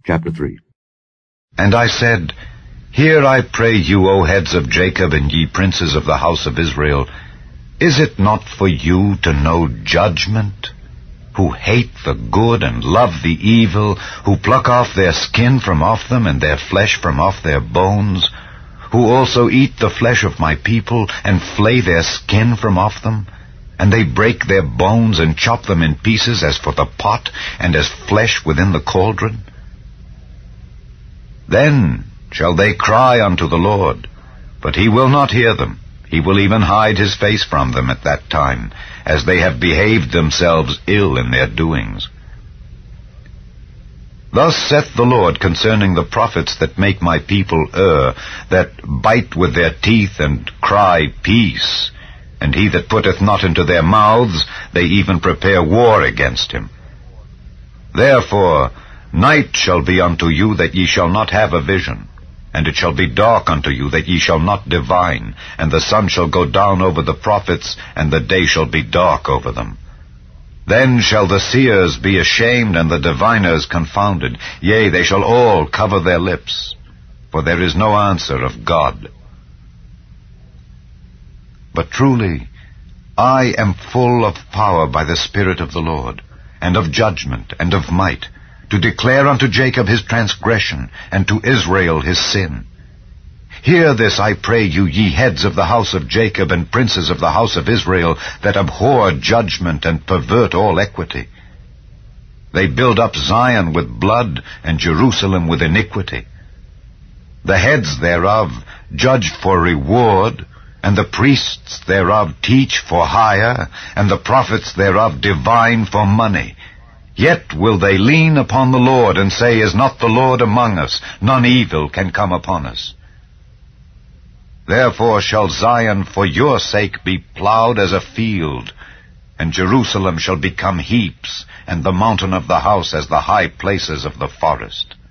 Chapter 3. And I said, Hear, I pray you, O heads of Jacob, and ye princes of the house of Israel, is it not for you to know judgment, who hate the good and love the evil, who pluck off their skin from off them, and their flesh from off their bones, who also eat the flesh of my people, and flay their skin from off them? And they break their bones, and chop them in pieces, as for the pot, and as flesh within the cauldron? Then shall they cry unto the Lord, but he will not hear them. He will even hide his face from them at that time, as they have behaved themselves ill in their doings. Thus saith the Lord concerning the prophets that make my people err, that bite with their teeth and cry, Peace, and he that putteth not into their mouths, they even prepare war against him. Therefore night shall be unto you, that ye shall not have a vision, and it shall be dark unto you, that ye shall not divine, and the sun shall go down over the prophets, and the day shall be dark over them. Then shall the seers be ashamed, and the diviners confounded. Yea, they shall all cover their lips, for there is no answer of God. But truly, I am full of power by the Spirit of the Lord, and of judgment, and of might, to declare unto Jacob his transgression, and to Israel his sin. Hear this, I pray you, ye heads of the house of Jacob, and princes of the house of Israel, that abhor judgment, and pervert all equity. They build up Zion with blood, and Jerusalem with iniquity. The heads thereof judge for reward, and the priests thereof teach for hire, and the prophets thereof divine for money. Yet will they lean upon the Lord, and say, Is not the Lord among us? None evil can come upon us. Therefore shall Zion for your sake be plowed as a field, and Jerusalem shall become heaps, and the mountain of the house as the high places of the forest.